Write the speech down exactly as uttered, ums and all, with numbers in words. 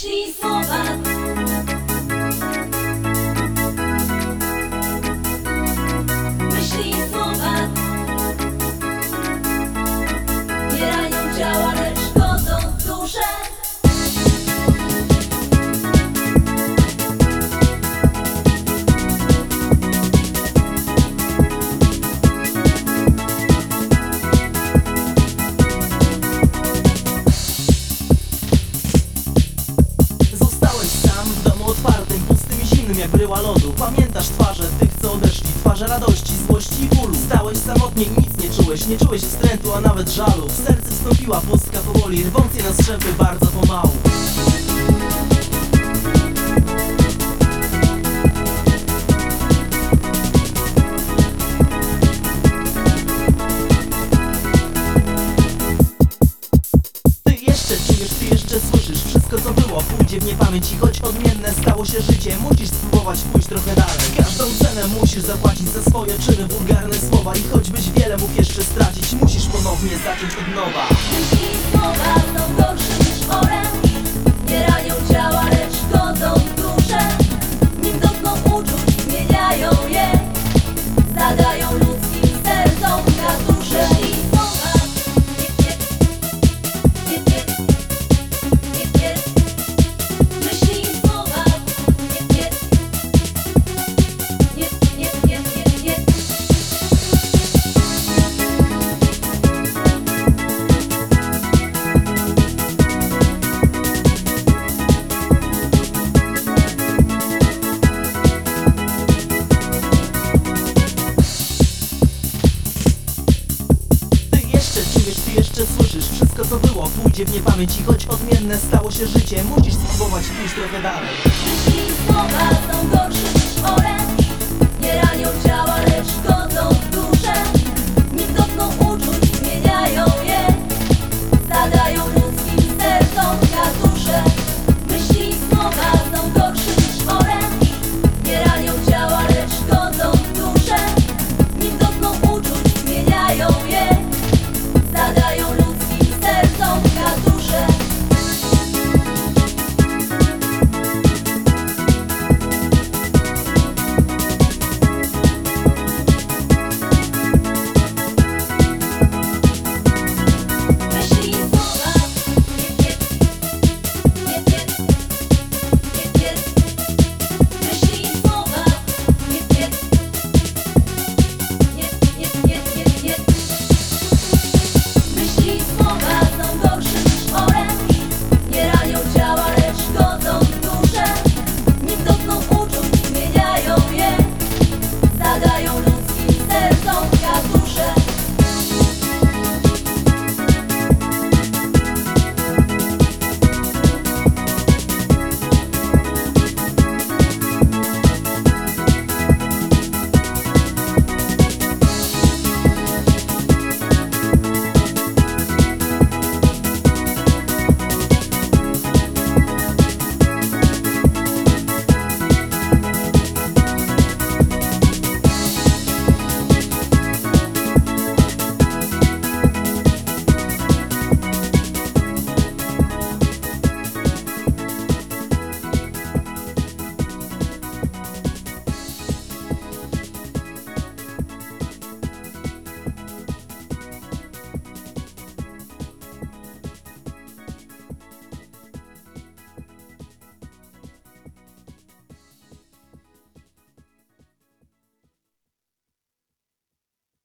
myśli i słowa. Myśli i słowa nie ranią ciała, lecz godzą w duszę. Jak bryła lodu, pamiętasz twarze tych, co odeszli, twarze radości, złości i bólu. Stałeś samotnie i nic nie czułeś, nie czułeś wstrętu, a nawet żalu. W serce wstąpiła pustka powoli, rwąc je na strzępy bardzo pomału. Ty jeszcze słyszysz, wszystko co było pójdzie w niepamięć i choć odmienne stało się życie, musisz spróbować pójść trochę dalej. Każdą cenę musisz zapłacić za swoje czyny, wulgarne słowa i choćbyś wiele mógł jeszcze stracić, musisz ponownie zacząć od nowa. Myśli i słowa są gorsze niż oręż, nie ranią ciała, lecz godzą w duszę. Nim dotkną uczuć, zmieniają je, zadają ludzkim sercom katusze. Myśli i słowa nie, nie, nie, nie, nie. Myśli i słowa nie, nie, nie, nie, nie, nie, nie. Ty jeszcze słyszysz, wszystko co było pójdzie w niepamięć i choć odmienne stało się życie, musisz spróbować pójść trochę dalej. Myśli i słowa są gorsze niż oręż, nie ranią ciała,